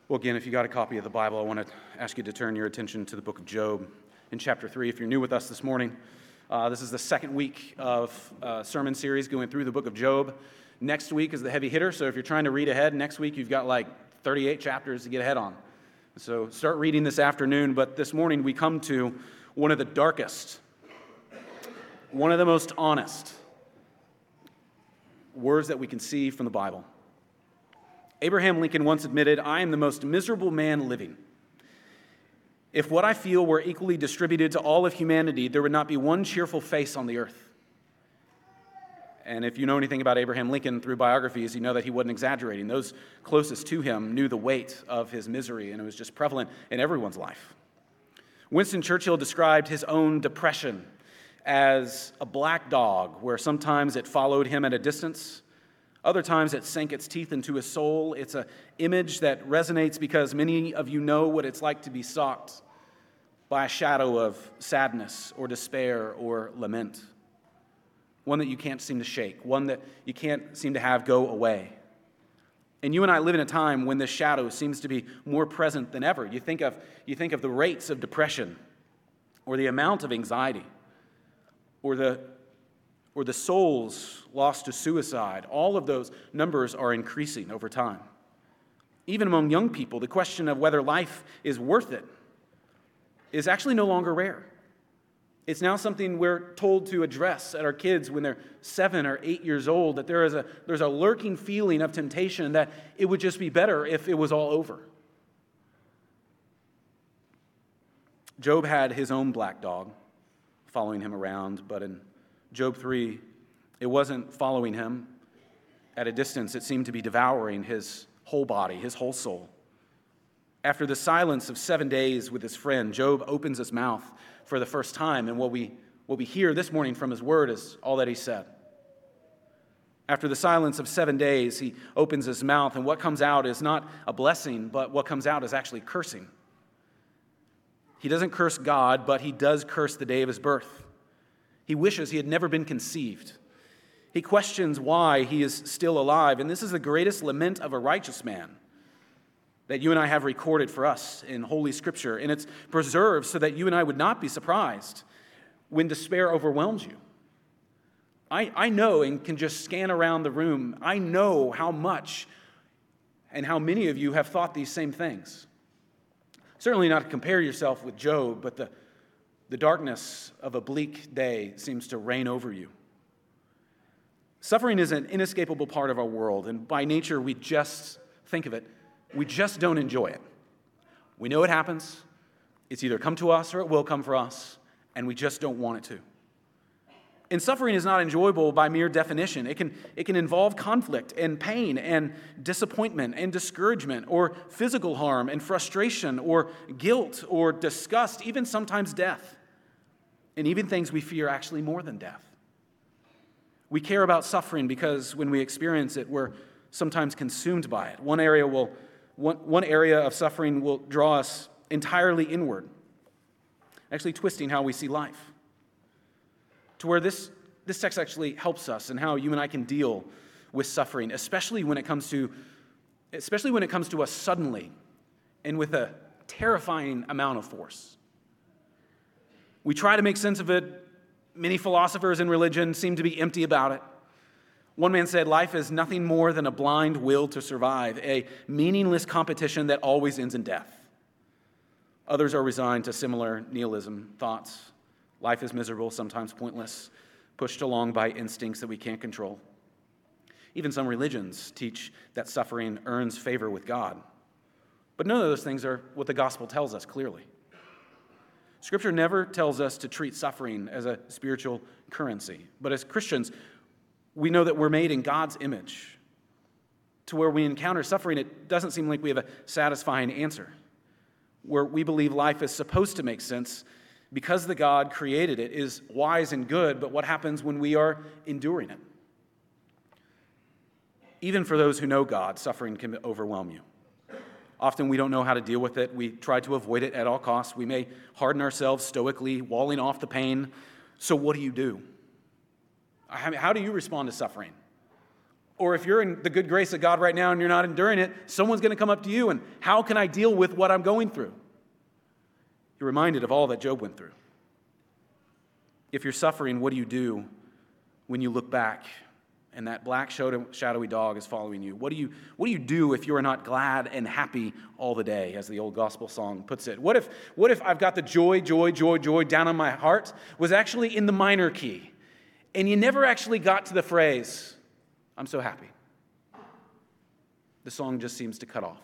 Well, again, if you got a copy of the Bible, I want to ask you to turn your attention to the book of Job in chapter 3. If you're new with us this morning, this is the second week of a sermon series going through the book of Job. Next week is the heavy hitter, so if you're trying to read ahead, next week you've got like 38 chapters to get ahead on. So start reading this afternoon, but this morning we come to one of the darkest, one of the most honest words that we can see from the Bible. Abraham Lincoln once admitted, "I am the most miserable man living. If what I feel were equally distributed to all of humanity, there would not be one cheerful face on the earth." And if you know anything about Abraham Lincoln through biographies, you know that he wasn't exaggerating. Those closest to him knew the weight of his misery, and it was just prevalent in everyone's life. Winston Churchill described his own depression as a black dog, where sometimes it followed him at a distance, other times it sank its teeth into his soul. It's an image that resonates because many of you know what it's like to be stalked by a shadow of sadness or despair or lament. One that you can't seem to shake, one that you can't seem to have go away. And you and I live in a time when this shadow seems to be more present than ever. You think of the rates of depression or the amount of anxiety or the souls lost to suicide. All of those numbers are increasing over time. Even among young people, the question of whether life is worth it is actually no longer rare. It's now something we're told to address at our kids when they're 7 or 8 years old, that there's a lurking feeling of temptation that it would just be better if it was all over. Job had his own black dog following him around, but in Job 3, it wasn't following him. At a distance, it seemed to be devouring his whole body, his whole soul. After the silence of 7 days with his friend, Job opens his mouth for the first time, and what we hear this morning from his word is all that he said. After the silence of 7 days, he opens his mouth, and what comes out is not a blessing, but what comes out is actually cursing. He doesn't curse God, but he does curse the day of his birth. He wishes he had never been conceived. He questions why he is still alive, and this is the greatest lament of a righteous man that you and I have recorded for us in Holy Scripture, and it's preserved so that you and I would not be surprised when despair overwhelms you. I know and can just scan around the room. I know how much and how many of you have thought these same things. Certainly not to compare yourself with Job, but the darkness of a bleak day seems to reign over you. Suffering is an inescapable part of our world, and by nature, we just don't enjoy it. We know it happens. It's either come to us or it will come for us, and we just don't want it to. And suffering is not enjoyable by mere definition. It can involve conflict and pain and disappointment and discouragement or physical harm and frustration or guilt or disgust, even sometimes death. And even things we fear actually more than death. We care about suffering because when we experience it, we're sometimes consumed by it. One area of suffering will draw us entirely inward, actually twisting how we see life. To where this text actually helps us in how you and I can deal with suffering, especially when it comes to us suddenly and with a terrifying amount of force. We try to make sense of it. Many philosophers in religion seem to be empty about it. One man said, "Life is nothing more than a blind will to survive, a meaningless competition that always ends in death." Others are resigned to similar nihilism thoughts. Life is miserable, sometimes pointless, pushed along by instincts that we can't control. Even some religions teach that suffering earns favor with God. But none of those things are what the gospel tells us clearly. Scripture never tells us to treat suffering as a spiritual currency. But as Christians, we know that we're made in God's image. To where we encounter suffering, it doesn't seem like we have a satisfying answer. Where we believe life is supposed to make sense because the God created it is wise and good, but what happens when we are enduring it? Even for those who know God, suffering can overwhelm you. Often we don't know how to deal with it. We try to avoid it at all costs. We may harden ourselves stoically, walling off the pain. So what do you do? How do you respond to suffering? Or if you're in the good grace of God right now and you're not enduring it, someone's going to come up to you and how can I deal with what I'm going through? You're reminded of all that Job went through. If you're suffering, what do you do when you look back and that black shadowy dog is following you? What do you do if you are not glad and happy all the day, as the old gospel song puts it? What if I've got the joy down on my heart was actually in the minor key, and you never actually got to the phrase, I'm so happy? The song just seems to cut off.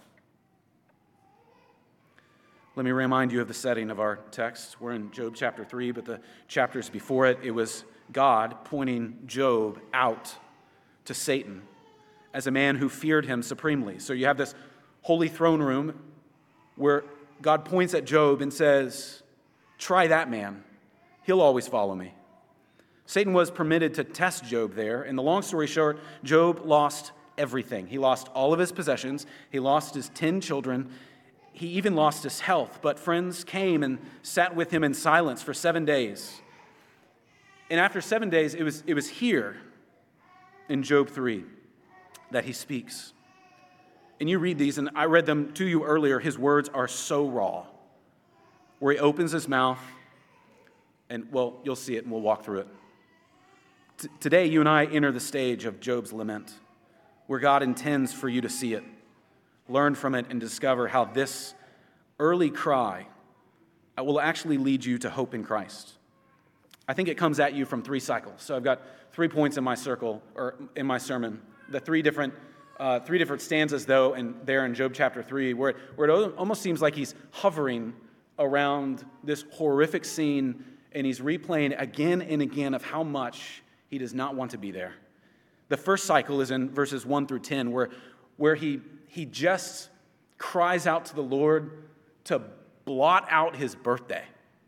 Let me remind you of the setting of our text. We're in Job chapter 3, but the chapters before it, it was God pointing Job out to Satan as a man who feared him supremely. So you have this holy throne room where God points at Job and says, try that man. He'll always follow me. Satan was permitted to test Job there. And the long story short, Job lost everything. He lost all of his possessions. He lost his 10 children. He even lost his health. But friends came and sat with him in silence for 7 days. And after 7 days, it was here in Job 3 that he speaks. And you read these, and I read them to you earlier. His words are so raw, where he opens his mouth, and, well, you'll see it, and we'll walk through it. Today, you and I enter the stage of Job's lament, where God intends for you to see it, learn from it, and discover how this early cry will actually lead you to hope in Christ. I think it comes at you from 3 cycles. So I've got 3 points in my circle, or in my sermon. The three different stanzas, though, and there in Job chapter 3, where it almost seems like he's hovering around this horrific scene, and he's replaying again and again of how much he does not want to be there. The first cycle is in verses 1 through 10, where he just cries out to the Lord to blot out his birthday.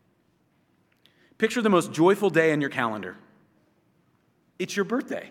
Picture the most joyful day in your calendar. It's your birthday.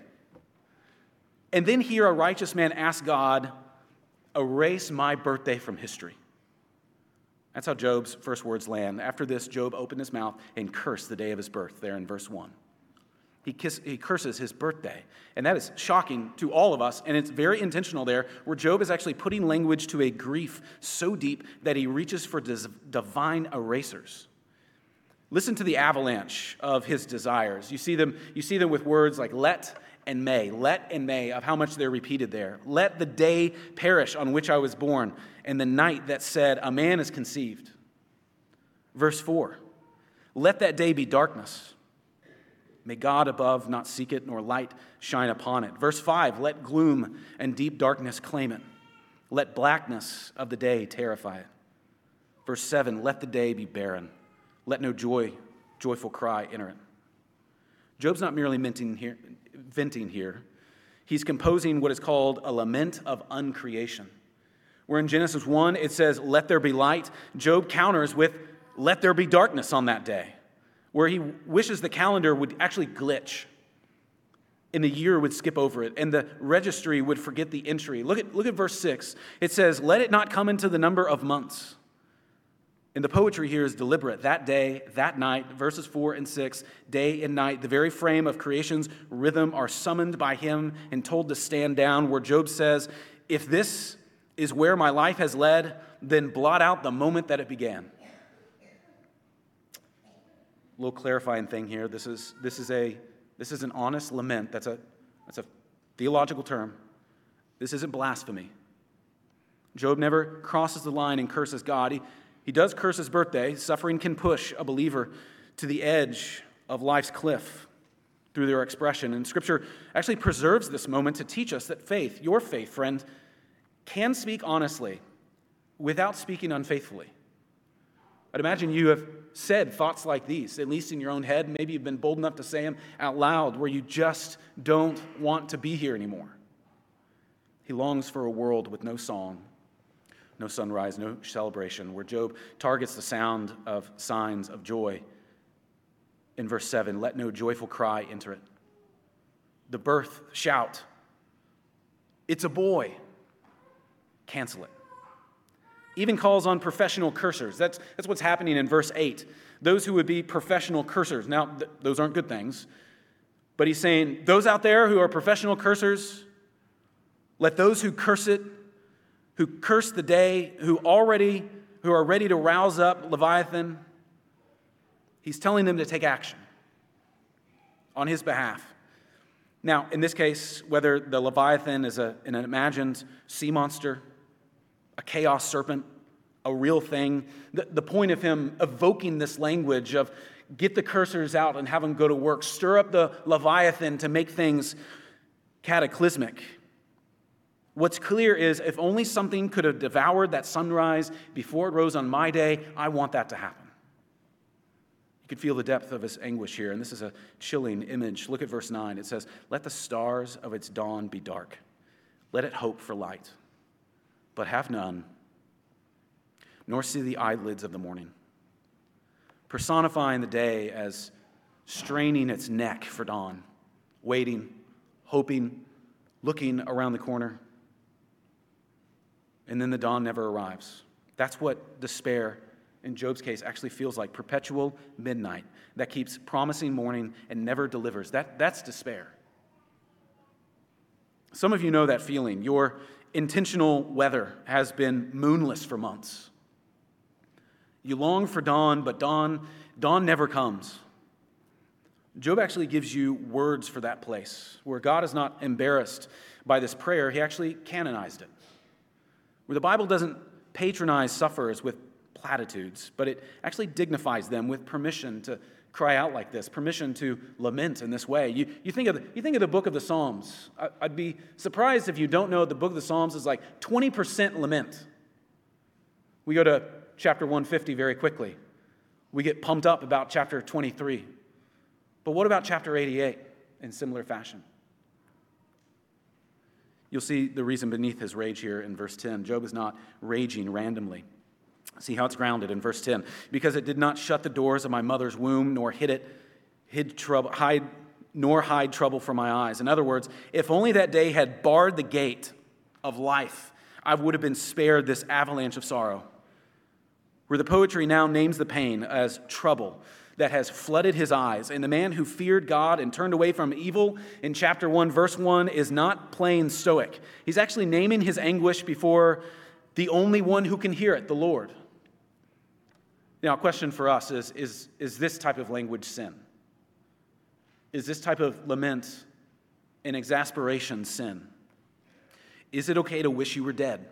And then hear a righteous man ask God, erase my birthday from history. That's how Job's first words land. After this, Job opened his mouth and cursed the day of his birth, there in verse 1. He curses his birthday. And that is shocking to all of us, and it's very intentional there, where Job is actually putting language to a grief so deep that he reaches for divine erasers. Listen to the avalanche of his desires. You see them with words like let and may, of how much they're repeated there. Let the day perish on which I was born, and the night that said, a man is conceived. Verse 4, let that day be darkness. May God above not seek it, nor light shine upon it. Verse 5, let gloom and deep darkness claim it. Let blackness of the day terrify it. Verse 7, let the day be barren. Let no joyful cry enter it. Job's not merely venting here. He's composing what is called a lament of uncreation. Where in Genesis 1, it says, let there be light. Job counters with, let there be darkness on that day. Where he wishes the calendar would actually glitch and the year would skip over it and the registry would forget the entry. Look at verse 6. It says, let it not come into the number of months. And the poetry here is deliberate. That day, that night, verses 4 and 6, day and night, the very frame of creation's rhythm are summoned by him and told to stand down, where Job says, if this is where my life has led, then blot out the moment that it began. A little clarifying thing here. This is an honest lament. That's a theological term. This isn't blasphemy. Job never crosses the line and curses God. He does curse his birthday. Suffering can push a believer to the edge of life's cliff through their expression. And Scripture actually preserves this moment to teach us that faith, your faith, friend, can speak honestly without speaking unfaithfully. I'd imagine you have said thoughts like these, at least in your own head. Maybe you've been bold enough to say them out loud, where you just don't want to be here anymore. He longs for a world with no song, no sunrise, no celebration, where Job targets the sound of signs of joy. In verse 7, let no joyful cry enter it. The birth shout, it's a boy. Cancel it. Even calls on professional cursers. That's what's happening in verse 8. Those who would be professional cursers. Now, those aren't good things. But he's saying, those out there who are professional cursers, Let those who curse it, who curse the day, who are ready to rouse up Leviathan, he's telling them to take action on his behalf. Now, in this case, whether the Leviathan is an imagined sea monster, a chaos serpent, a real thing, the point of him evoking this language of get the cursors out and have them go to work, stir up the Leviathan to make things cataclysmic. What's clear is if only something could have devoured that sunrise before it rose on my day, I want that to happen. You can feel the depth of his anguish here, and this is a chilling image. Look at verse 9. It says, "Let the stars of its dawn be dark. Let it hope for light, but have none, nor see the eyelids of the morning." Personifying the day as straining its neck for dawn, waiting, hoping, looking around the corner. And then the dawn never arrives. That's what despair, in Job's case, actually feels like. Perpetual midnight that keeps promising morning and never delivers. That's despair. Some of you know that feeling. Your intentional weather has been moonless for months. You long for dawn, but dawn never comes. Job actually gives you words for that place, where God is not embarrassed by this prayer. He actually canonized it. Where the Bible doesn't patronize sufferers with platitudes, but it actually dignifies them with permission to cry out like this, permission to lament in this way. You think of the book of the Psalms. I'd be surprised if you don't know the book of the Psalms is like 20% lament. We go to chapter 150 very quickly. We get pumped up about chapter 23. But what about chapter 88 in similar fashion? You'll see the reason beneath his rage here in verse 10. Job is not raging randomly. See how it's grounded in verse 10. "Because it did not shut the doors of my mother's womb, nor hide trouble from my eyes." In other words, if only that day had barred the gate of life, I would have been spared this avalanche of sorrow. Where the poetry now names the pain as trouble that has flooded his eyes. And the man who feared God and turned away from evil in chapter 1, verse 1, is not playing stoic. He's actually naming his anguish before the only one who can hear it, the Lord. Now, a question for us is this type of language sin? Is this type of lament and exasperation sin? Is it okay to wish you were dead?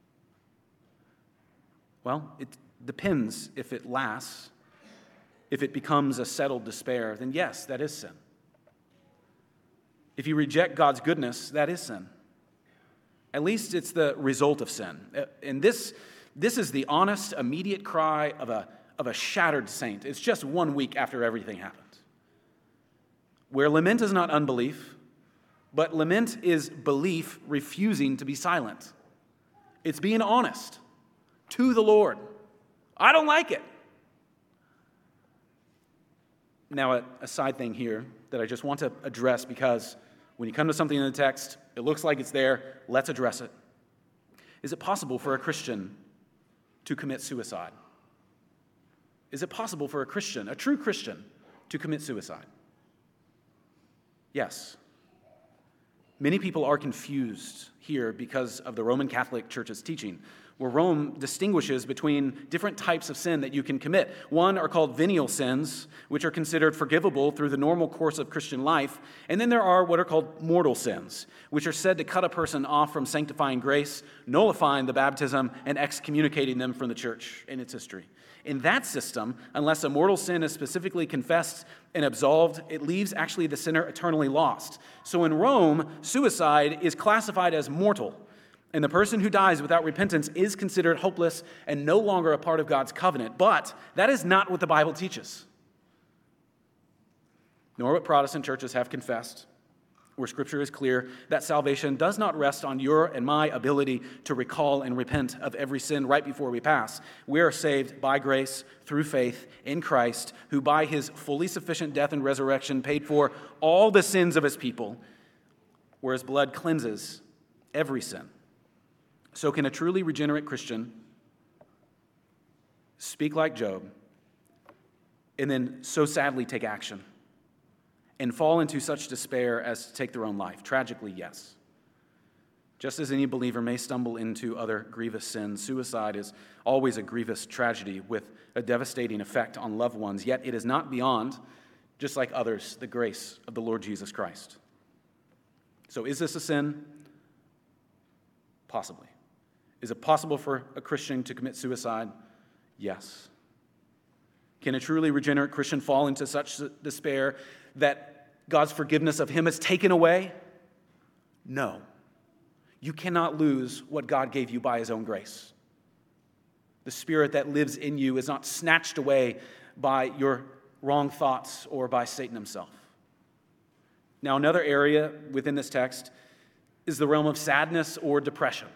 Well, it depends if it lasts. If it becomes a settled despair, then yes, that is sin. If you reject God's goodness, that is sin. At least it's the result of sin. And this is the honest, immediate cry of a shattered saint. It's just 1 week after everything happened. Where lament is not unbelief, but lament is belief refusing to be silent. It's being honest to the Lord. I don't like it. Now, a side thing here that I just want to address, because when you come to something in the text, it looks like it's there, let's address it. Is it possible for a Christian to commit suicide? Is it possible for a Christian, a true Christian, to commit suicide? Yes. Many people are confused here because of the Roman Catholic Church's teaching, where Rome distinguishes between different types of sin that you can commit. One are called venial sins, which are considered forgivable through the normal course of Christian life. And then there are what are called mortal sins, which are said to cut a person off from sanctifying grace, nullifying the baptism, and excommunicating them from the church in its history. In that system, unless a mortal sin is specifically confessed and absolved, it leaves actually the sinner eternally lost. So in Rome, suicide is classified as mortal. And the person who dies without repentance is considered hopeless and no longer a part of God's covenant. But that is not what the Bible teaches, nor what Protestant churches have confessed, where Scripture is clear that salvation does not rest on your and my ability to recall and repent of every sin right before we pass. We are saved by grace through faith in Christ, who by his fully sufficient death and resurrection paid for all the sins of his people, where his blood cleanses every sin. So can a truly regenerate Christian speak like Job and then so sadly take action and fall into such despair as to take their own life? Tragically, yes. Just as any believer may stumble into other grievous sins, suicide is always a grievous tragedy with a devastating effect on loved ones, yet it is not beyond, just like others, the grace of the Lord Jesus Christ. So is this a sin? Possibly. Is it possible for a Christian to commit suicide? Yes. Can a truly regenerate Christian fall into such despair that God's forgiveness of him is taken away? No. You cannot lose what God gave you by his own grace. The Spirit that lives in you is not snatched away by your wrong thoughts or by Satan himself. Now, another area within this text is the realm of sadness or depression.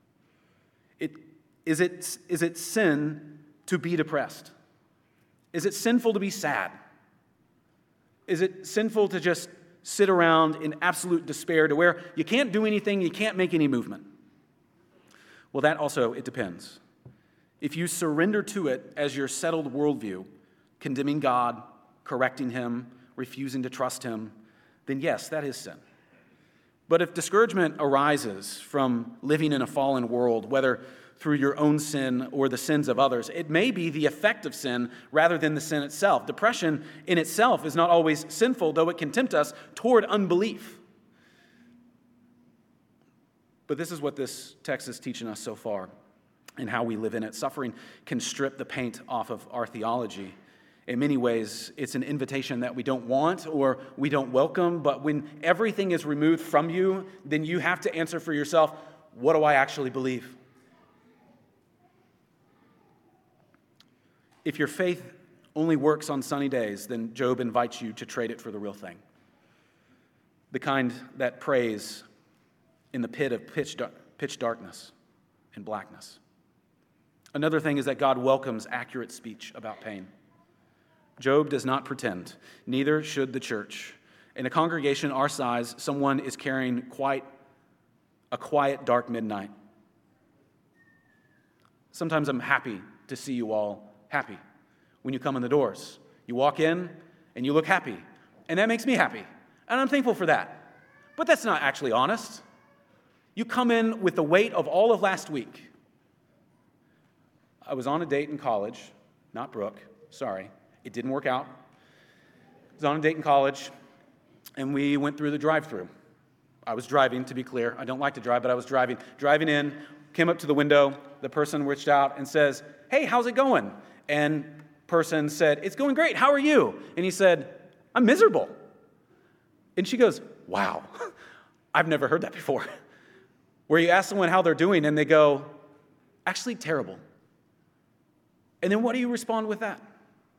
Is it sin to be depressed? Is it sinful to be sad? Is it sinful to just sit around in absolute despair to where you can't do anything, you can't make any movement? Well, that also, it depends. If you surrender to it as your settled worldview, condemning God, correcting him, refusing to trust him, then yes, that is sin. But if discouragement arises from living in a fallen world, whether through your own sin or the sins of others, it may be the effect of sin rather than the sin itself. Depression in itself is not always sinful, though it can tempt us toward unbelief. But this is what this text is teaching us so far and how we live in it. Suffering can strip the paint off of our theology. In many ways, it's an invitation that we don't want or we don't welcome, but when everything is removed from you, then you have to answer for yourself, what do I actually believe? If your faith only works on sunny days, then Job invites you to trade it for the real thing. The kind that prays in the pit of pitch darkness and blackness. Another thing is that God welcomes accurate speech about pain. Job does not pretend, neither should the church. In a congregation our size, someone is carrying quite a quiet, dark midnight. Sometimes I'm happy to see you all happy when you come in the doors. You walk in and you look happy, and that makes me happy, and I'm thankful for that. But that's not actually honest. You come in with the weight of all of last week. I was on a date in college, not Brooke, sorry. It didn't work out. I was on a date in college, and we went through the drive-thru. I was driving, to be clear. I don't like to drive, but I was driving. Driving in, came up to the window. The person reached out and says, "Hey, how's it going?" And person said, "It's going great. How are you?" And he said, "I'm miserable." And she goes, "Wow, I've never heard that before." Where you ask someone how they're doing, and they go, "Actually, terrible." And then what do you respond with that?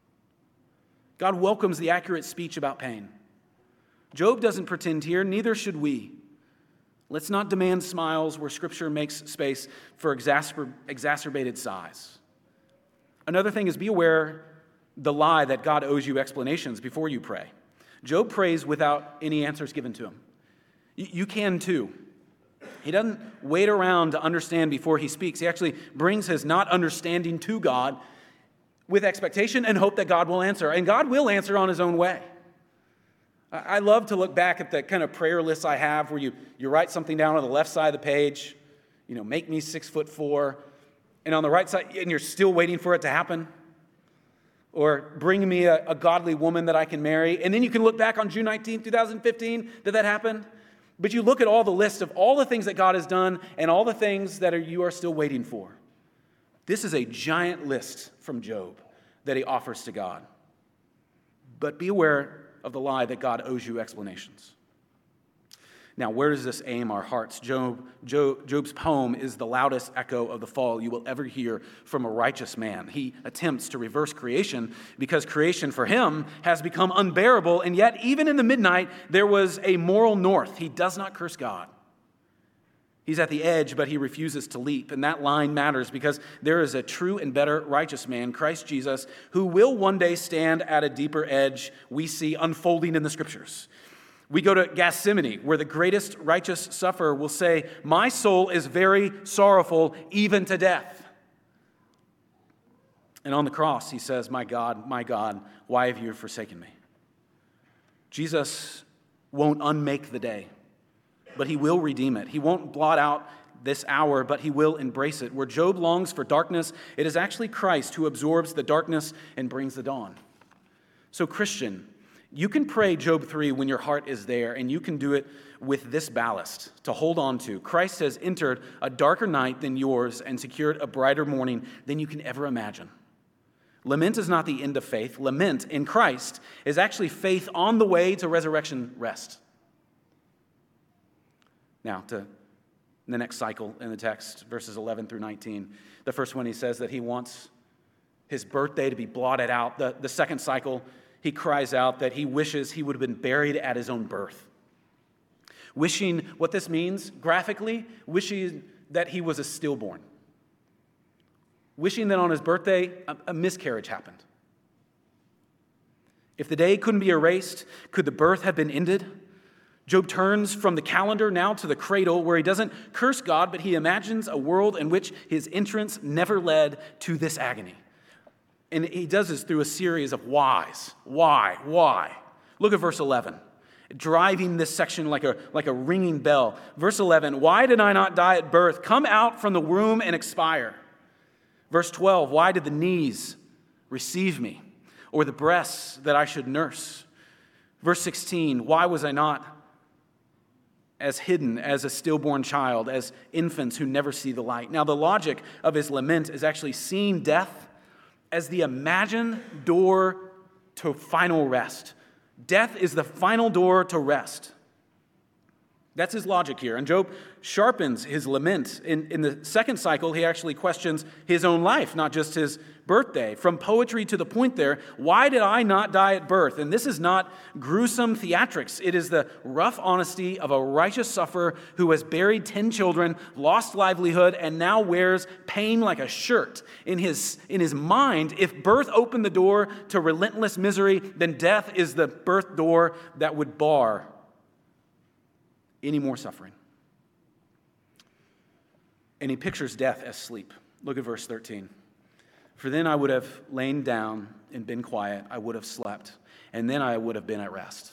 God welcomes the accurate speech about pain. Job doesn't pretend here, neither should we. Let's not demand smiles where Scripture makes space for exacerbated sighs. Another thing is be aware the lie that God owes you explanations before you pray. Job prays without any answers given to him. You can too. He doesn't wait around to understand before he speaks. He actually brings his not understanding to God with expectation and hope that God will answer. And God will answer on his own way. I love to look back at the kind of prayer lists I have where you write something down on the left side of the page, make me 6'4", and on the right side, and you're still waiting for it to happen. Or bring me a godly woman that I can marry. And then you can look back on June 19, 2015, did that happen? But you look at all the list of all the things that God has done and all the things that you are still waiting for. This is a giant list from Job that he offers to God. But be aware of the lie that God owes you explanations. Now, where does this aim our hearts? Job's poem is the loudest echo of the fall you will ever hear from a righteous man. He attempts to reverse creation because creation for him has become unbearable, and yet even in the midnight, there was a moral north. He does not curse God. He's at the edge, but he refuses to leap, and that line matters because there is a true and better righteous man, Christ Jesus, who will one day stand at a deeper edge we see unfolding in the Scriptures. We go to Gethsemane, where the greatest righteous sufferer will say, "My soul is very sorrowful, even to death." And on the cross, he says, my God, why have you forsaken me?" Jesus won't unmake the day, but he will redeem it. He won't blot out this hour, but he will embrace it. Where Job longs for darkness, it is actually Christ who absorbs the darkness and brings the dawn. So, Christian, you can pray Job 3 when your heart is there, and you can do it with this ballast to hold on to. Christ has entered a darker night than yours and secured a brighter morning than you can ever imagine. Lament is not the end of faith. Lament in Christ is actually faith on the way to resurrection rest. Now, to the next cycle in the text, verses 11 through 19. The first one, he says that he wants his birthday to be blotted out. The second cycle, he cries out that he wishes he would have been buried at his own birth. Wishing, what this means graphically, wishing that he was a stillborn. Wishing that on his birthday, a miscarriage happened. If the day couldn't be erased, could the birth have been ended? Job turns from the calendar now to the cradle, where he doesn't curse God, but he imagines a world in which his entrance never led to this agony. And he does this through a series of whys. Why? Look at verse 11. Driving this section like a ringing bell. Verse 11, why did I not die at birth? Come out from the womb and expire. Verse 12, why did the knees receive me, or the breasts that I should nurse? Verse 16, why was I not as hidden as a stillborn child, as infants who never see the light? Now, the logic of his lament is actually seeing death as the imagined door to final rest. Death is the final door to rest. That's his logic here. And Job sharpens his lament. In the second cycle, he actually questions his own life, not just his birthday. From poetry to the point there, why did I not die at birth? And this is not gruesome theatrics. It is the rough honesty of a righteous sufferer who has buried 10 children, lost livelihood, and now wears pain like a shirt. In his mind, if birth opened the door to relentless misery, then death is the birth door that would bar any more suffering. And he pictures death as sleep. Look at verse 13. For then I would have lain down and been quiet. I would have slept, and then I would have been at rest.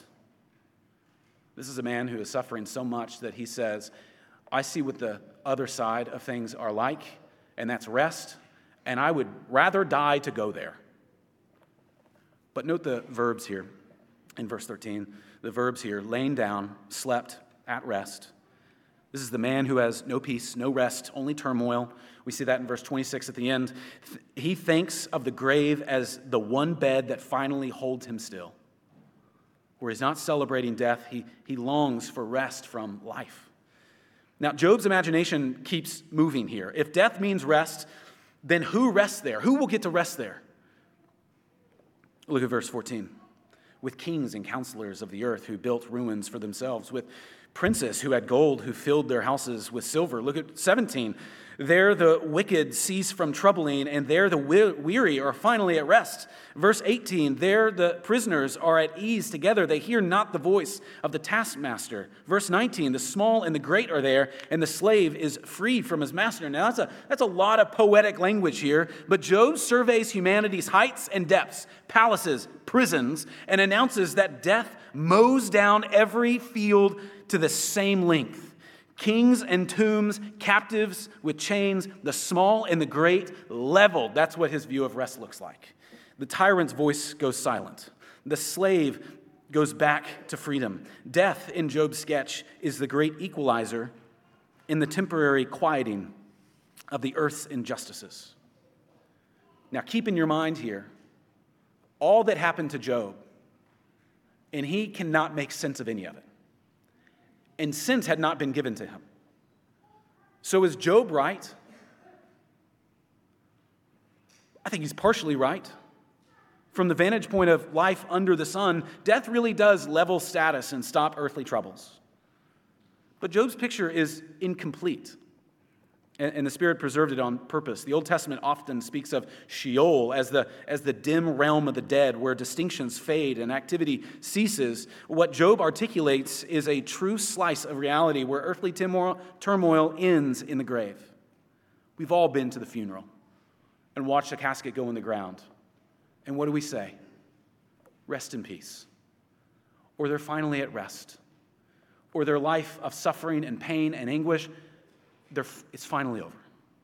This is a man who is suffering so much that he says, I see what the other side of things are like, and that's rest, and I would rather die to go there. But note the verbs here in verse 13. The verbs here, laying down, slept, at rest. This is the man who has no peace, no rest, only turmoil. We see that in verse 26 at the end. He thinks of the grave as the one bed that finally holds him still. Where he's not celebrating death, he longs for rest from life. Now, Job's imagination keeps moving here. If death means rest, then who rests there? Who will get to rest there? Look at verse 14. With kings and counselors of the earth who built ruins for themselves, with princes who had gold, who filled their houses with silver. Look at 17. There the wicked cease from troubling, and there the weary are finally at rest. Verse 18, there the prisoners are at ease together. They hear not the voice of the taskmaster. Verse 19, the small and the great are there, and the slave is free from his master. Now that's a lot of poetic language here, but Job surveys humanity's heights and depths, palaces, prisons, and announces that death mows down every field to the same length. Kings and tombs, captives with chains, the small and the great leveled. That's what his view of rest looks like. The tyrant's voice goes silent. The slave goes back to freedom. Death, in Job's sketch, is the great equalizer in the temporary quieting of the earth's injustices. Now keep in your mind here all that happened to Job, and he cannot make sense of any of it. And sense had not been given to him. So is Job right? I think he's partially right. From the vantage point of life under the sun, death really does level status and stop earthly troubles. But Job's picture is incomplete. And the Spirit preserved it on purpose. The Old Testament often speaks of Sheol as the dim realm of the dead, where distinctions fade and activity ceases. What Job articulates is a true slice of reality where earthly turmoil ends in the grave. We've all been to the funeral and watched a casket go in the ground. And what do we say? Rest in peace. Or they're finally at rest. or their life of suffering and pain and anguish, it's finally over.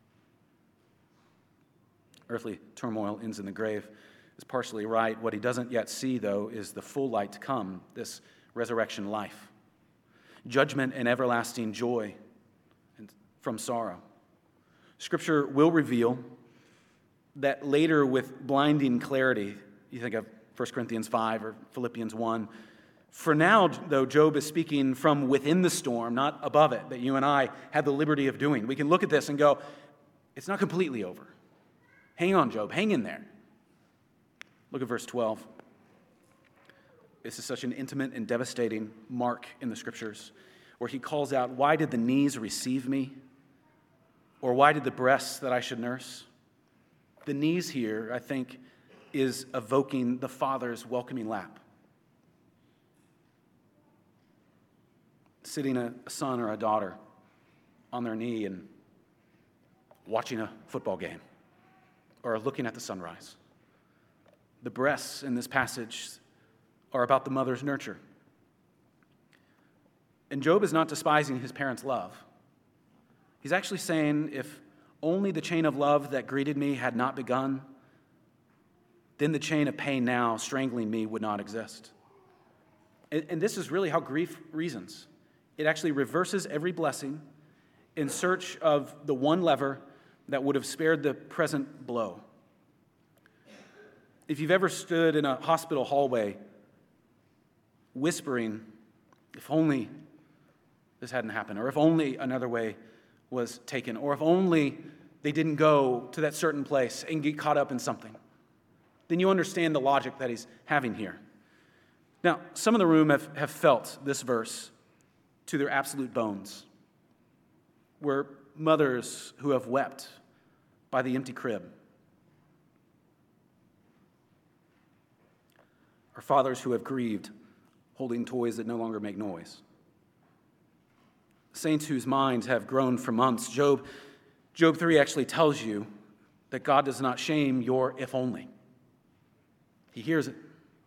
Earthly turmoil ends in the grave is partially right. What he doesn't yet see, though, is the full light to come, this resurrection life. Judgment and everlasting joy from sorrow. Scripture will reveal that later with blinding clarity. You think of 1 Corinthians 5 or Philippians 1. For now, though, Job is speaking from within the storm, not above it, that you and I have the liberty of doing. We can look at this and go, it's not completely over. Hang on, Job, hang in there. Look at verse 12. This is such an intimate and devastating mark in the Scriptures, where he calls out, why did the knees receive me? Or why did the breasts that I should nurse? The knees here, I think, is evoking the Father's welcoming lap. Sitting a son or a daughter on their knee and watching a football game or looking at the sunrise. The breasts in this passage are about the mother's nurture. And Job is not despising his parents' love. He's actually saying, if only the chain of love that greeted me had not begun, then the chain of pain now strangling me would not exist. And this is really how grief reasons. It actually reverses every blessing in search of the one lever that would have spared the present blow. If you've ever stood in a hospital hallway whispering, if only this hadn't happened, or if only another way was taken, or if only they didn't go to that certain place and get caught up in something, then you understand the logic that he's having here. Now, some in the room have felt this verse to their absolute bones. We're mothers who have wept by the empty crib. Or fathers who have grieved, holding toys that no longer make noise. Saints whose minds have grown for months. Job 3 actually tells you that God does not shame your if only. He hears it.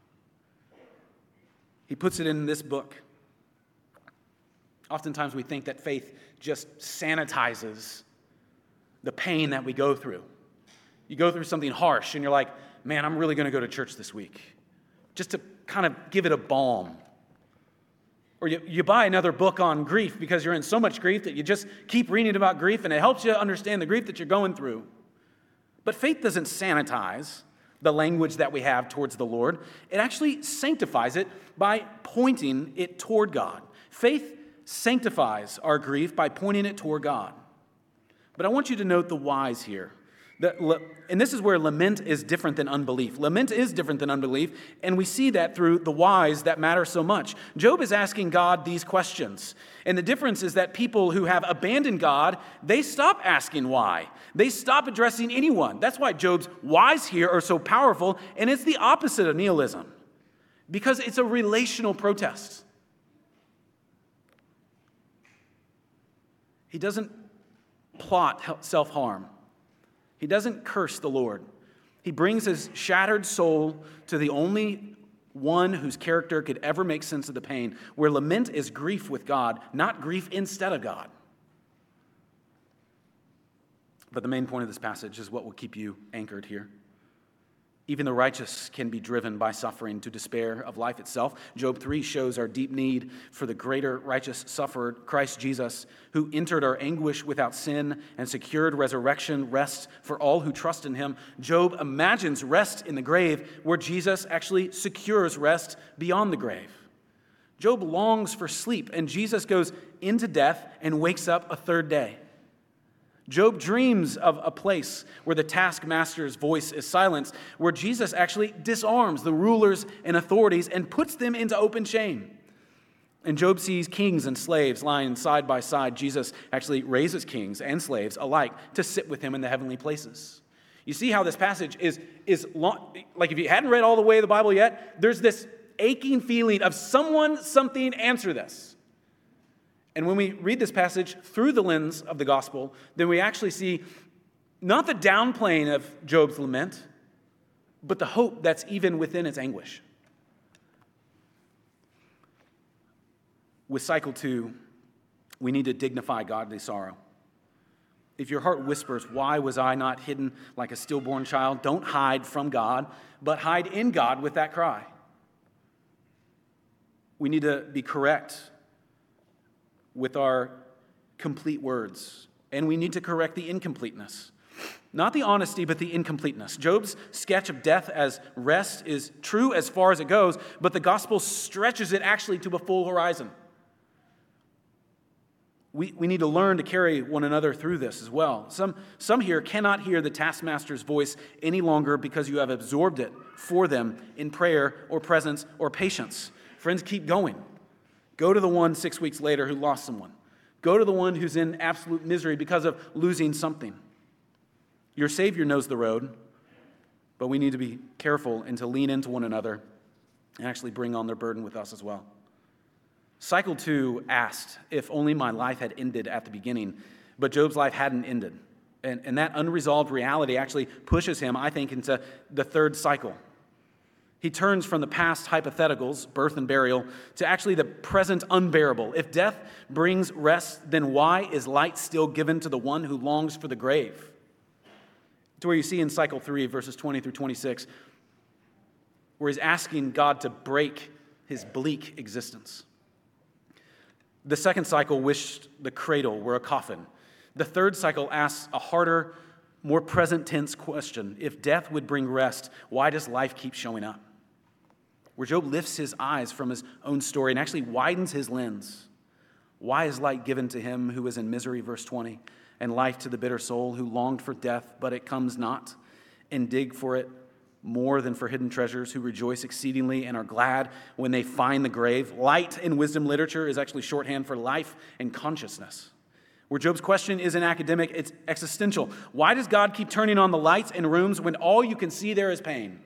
He puts it in this book. Oftentimes we think that faith just sanitizes the pain that we go through. You go through something harsh and you're like, man, I'm really going to go to church this week, just to kind of give it a balm. Or you buy another book on grief because you're in so much grief that you just keep reading about grief and it helps you understand the grief that you're going through. But faith doesn't sanitize the language that we have towards the Lord. It actually sanctifies it by pointing it toward God. Faith sanctifies our grief by pointing it toward God. But I want you to note the whys here. And this is where lament is different than unbelief. Lament is different than unbelief, and we see that through the whys that matter so much. Job is asking God these questions. And the difference is that people who have abandoned God, they stop asking why. They stop addressing anyone. That's why Job's whys here are so powerful, and it's the opposite of nihilism, because it's a relational protest. He doesn't plot self-harm. He doesn't curse the Lord. He brings his shattered soul to the only one whose character could ever make sense of the pain, where lament is grief with God, not grief instead of God. But the main point of this passage is what will keep you anchored here. Even the righteous can be driven by suffering to despair of life itself. Job 3 shows our deep need for the greater righteous sufferer, Christ Jesus, who entered our anguish without sin and secured resurrection, rest for all who trust in him. Job imagines rest in the grave, where Jesus actually secures rest beyond the grave. Job longs for sleep, and Jesus goes into death and wakes up a third day. Job dreams of a place where the taskmaster's voice is silenced, where Jesus actually disarms the rulers and authorities and puts them into open shame. And Job sees kings and slaves lying side by side. Jesus actually raises kings and slaves alike to sit with him in the heavenly places. You see how this passage is long, like if you hadn't read all the way the Bible yet, there's this aching feeling of someone, something, answer this. And when we read this passage through the lens of the gospel, then we actually see not the downplaying of Job's lament, but the hope that's even within its anguish. With cycle 2, we need to dignify godly sorrow. If your heart whispers, "Why was I not hidden like a stillborn child?" Don't hide from God, but hide in God with that cry. We need to be correct with our complete words, and we need to correct the incompleteness. Not the honesty, but the incompleteness. Job's sketch of death as rest is true as far as it goes, but the gospel stretches it actually to a full horizon. We need to learn to carry one another through this as well. Some here cannot hear the taskmaster's voice any longer because you have absorbed it for them in prayer or presence or patience. Friends, keep going. Go to the one 6 weeks later who lost someone. Go to the one who's in absolute misery because of losing something. Your Savior knows the road, but we need to be careful and to lean into one another and actually bring on their burden with us as well. Cycle 2 asked if only my life had ended at the beginning, but Job's life hadn't ended. And that unresolved reality actually pushes him, I think, into the third cycle. He turns from the past hypotheticals, birth and burial, to actually the present unbearable. If death brings rest, then why is light still given to the one who longs for the grave? To where you see in cycle 3, verses 20 through 26, where he's asking God to break his bleak existence. The second cycle wished the cradle were a coffin. The third cycle asks a harder, more present tense question. If death would bring rest, why does life keep showing up? Where Job lifts his eyes from his own story and actually widens his lens. Why is light given to him who is in misery, verse 20, and life to the bitter soul who longed for death, but it comes not, and dig for it more than for hidden treasures, who rejoice exceedingly and are glad when they find the grave? Light in wisdom literature is actually shorthand for life and consciousness. Where Job's question isn't academic, it's existential. Why does God keep turning on the lights in rooms when all you can see there is pain?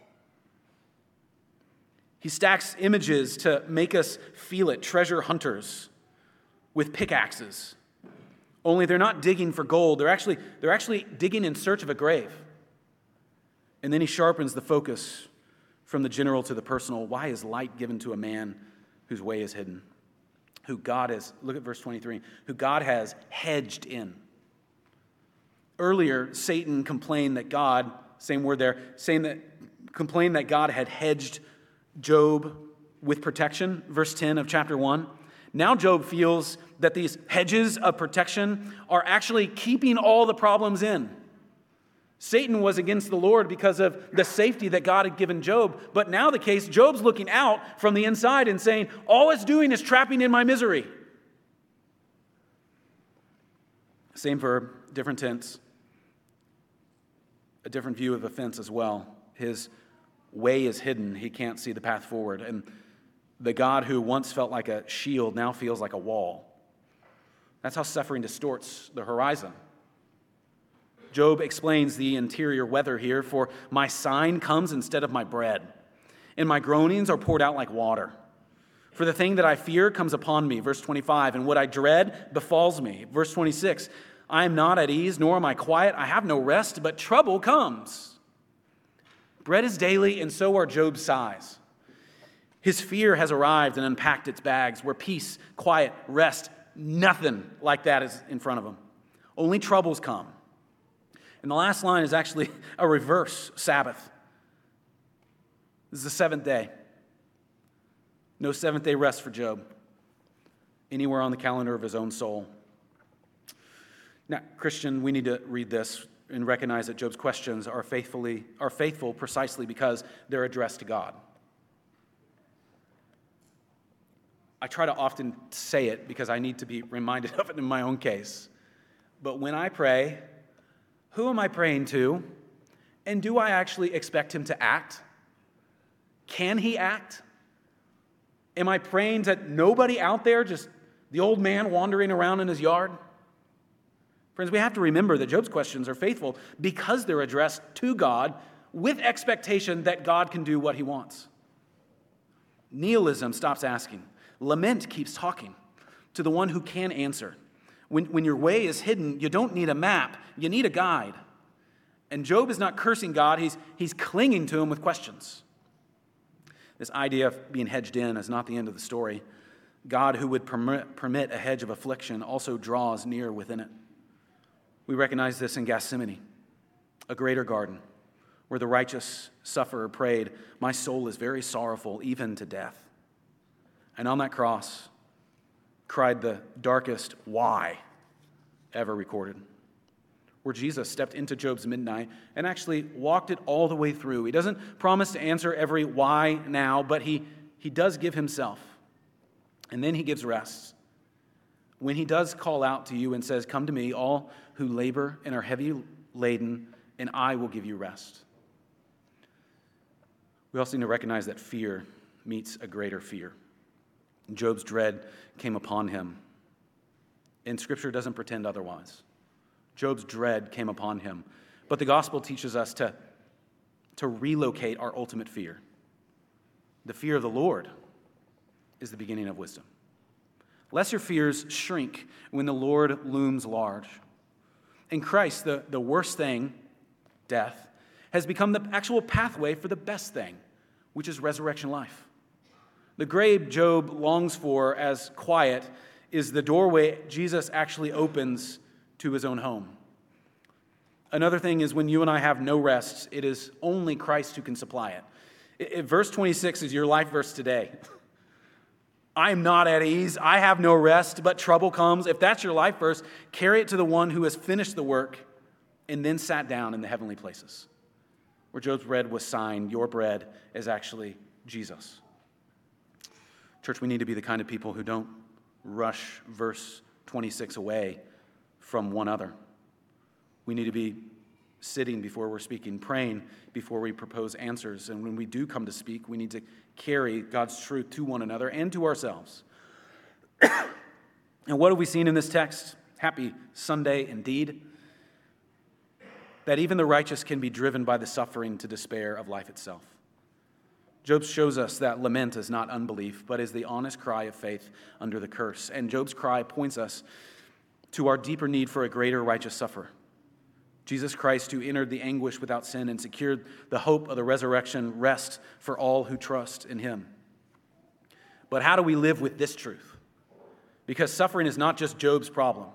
He stacks images to make us feel it, treasure hunters with pickaxes. Only they're not digging for gold, they're actually digging in search of a grave. And then he sharpens the focus from the general to the personal. Why is light given to a man whose way is hidden? Who God has, look at verse 23, who God has hedged in. Earlier, Satan complained that God, same word there, complained that God had hedged Job with protection, verse 10 of chapter 1. Now Job feels that these hedges of protection are actually keeping all the problems in. Satan was against the Lord because of the safety that God had given Job. But now the case, Job's looking out from the inside and saying, all it's doing is trapping in my misery. Same verb, different tense. A different view of offense as well. His way is hidden. He can't see the path forward. And the God who once felt like a shield now feels like a wall. That's how suffering distorts the horizon. Job explains the interior weather here. For my sign comes instead of my bread, and my groanings are poured out like water. For the thing that I fear comes upon me, verse 25, and what I dread befalls me. Verse 26, I am not at ease, nor am I quiet. I have no rest, but trouble comes. Bread is daily, and so are Job's sighs. His fear has arrived and unpacked its bags, where peace, quiet, rest, nothing like that is in front of him. Only troubles come. And the last line is actually a reverse Sabbath. This is the seventh day. No seventh-day rest for Job anywhere on the calendar of his own soul. Now, Christian, we need to read this and recognize that Job's questions are faithful precisely because they're addressed to God. I try to often say it because I need to be reminded of it in my own case. But when I pray, who am I praying to? And do I actually expect him to act? Can he act? Am I praying to nobody out there, just the old man wandering around in his yard? Friends, we have to remember that Job's questions are faithful because they're addressed to God with expectation that God can do what he wants. Nihilism stops asking. Lament keeps talking to the one who can answer. When your way is hidden, you don't need a map, you need a guide. And Job is not cursing God, he's clinging to him with questions. This idea of being hedged in is not the end of the story. God who would permit a hedge of affliction also draws near within it. We recognize this in Gethsemane, a greater garden, where the righteous sufferer prayed, "My soul is very sorrowful, even to death." And on that cross, cried the darkest why ever recorded, where Jesus stepped into Job's midnight and actually walked it all the way through. He doesn't promise to answer every why now, but he does give himself. And then he gives rest. When he does call out to you and says, "Come to me, all who labor and are heavy laden, and I will give you rest." We also need to recognize that fear meets a greater fear. Job's dread came upon him, and Scripture doesn't pretend otherwise. Job's dread came upon him, but the gospel teaches us to relocate our ultimate fear. The fear of the Lord is the beginning of wisdom. Lest your fears shrink when the Lord looms large. In Christ, the worst thing, death, has become the actual pathway for the best thing, which is resurrection life. The grave Job longs for as quiet is the doorway Jesus actually opens to his own home. Another thing is when you and I have no rest, it is only Christ who can supply it. Verse 26 is your life verse today. I am not at ease. I have no rest, but trouble comes. If that's your life verse, carry it to the one who has finished the work and then sat down in the heavenly places. Where Job's bread was signed, your bread is actually Jesus. Church, we need to be the kind of people who don't rush verse 26 away from one another. We need to be sitting before we're speaking, praying before we propose answers. And when we do come to speak, we need to carry God's truth to one another and to ourselves. And what have we seen in this text? Happy Sunday indeed. That even the righteous can be driven by the suffering to despair of life itself. Job shows us that lament is not unbelief, but is the honest cry of faith under the curse. And Job's cry points us to our deeper need for a greater righteous sufferer. Jesus Christ, who entered the anguish without sin and secured the hope of the resurrection, rest for all who trust in him. But how do we live with this truth? Because suffering is not just Job's problem.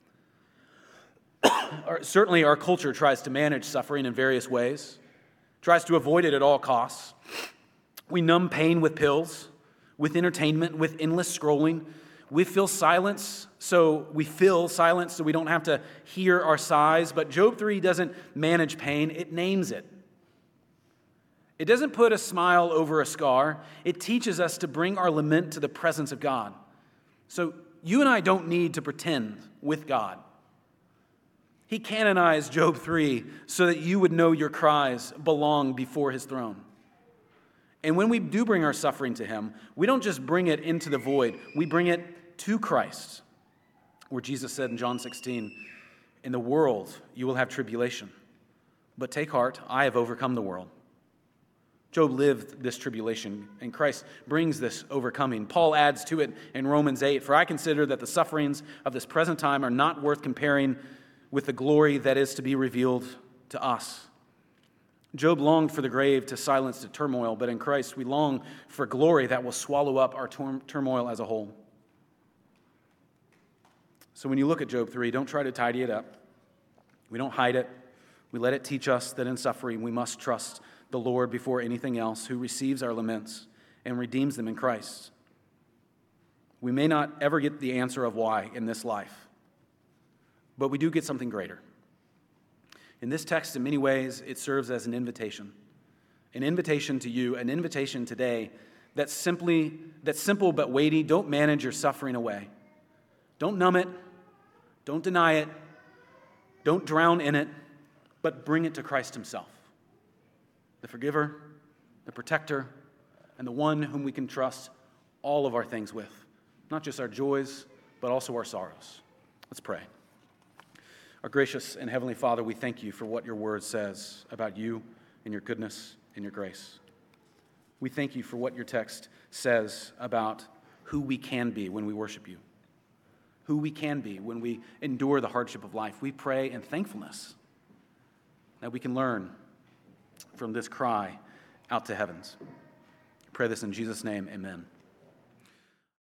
Certainly our culture tries to manage suffering in various ways, tries to avoid it at all costs. We numb pain with pills, with entertainment, with endless scrolling. We fill silence so we don't have to hear our sighs. But Job 3 doesn't manage pain, it names it. It doesn't put a smile over a scar. It teaches us to bring our lament to the presence of God. So you and I don't need to pretend with God. He canonized Job 3 so that you would know your cries belong before his throne. And when we do bring our suffering to him, we don't just bring it into the void, we bring it to Christ. Where Jesus said in John 16, "In the world you will have tribulation, but take heart, I have overcome the world." Job lived this tribulation, and Christ brings this overcoming. Paul adds to it in Romans 8, "For I consider that the sufferings of this present time are not worth comparing with the glory that is to be revealed to us." Job longed for the grave to silence the turmoil, but in Christ we long for glory that will swallow up our turmoil as a whole. So when you look at Job 3, don't try to tidy it up. We don't hide it. We let it teach us that in suffering we must trust the Lord before anything else, who receives our laments and redeems them in Christ. We may not ever get the answer of why in this life, but we do get something greater. In this text, in many ways, it serves as an invitation to you, an invitation today that's simple but weighty. Don't manage your suffering away. Don't numb it. Don't deny it. Don't drown in it, but bring it to Christ himself, the forgiver, the protector, and the one whom we can trust all of our things with, not just our joys, but also our sorrows. Let's pray. Our gracious and heavenly Father, we thank you for what your word says about you and your goodness and your grace. We thank you for what your text says about who we can be when we worship you, who we can be when we endure the hardship of life. We pray in thankfulness that we can learn from this cry out to heavens. I pray this in Jesus' name, amen.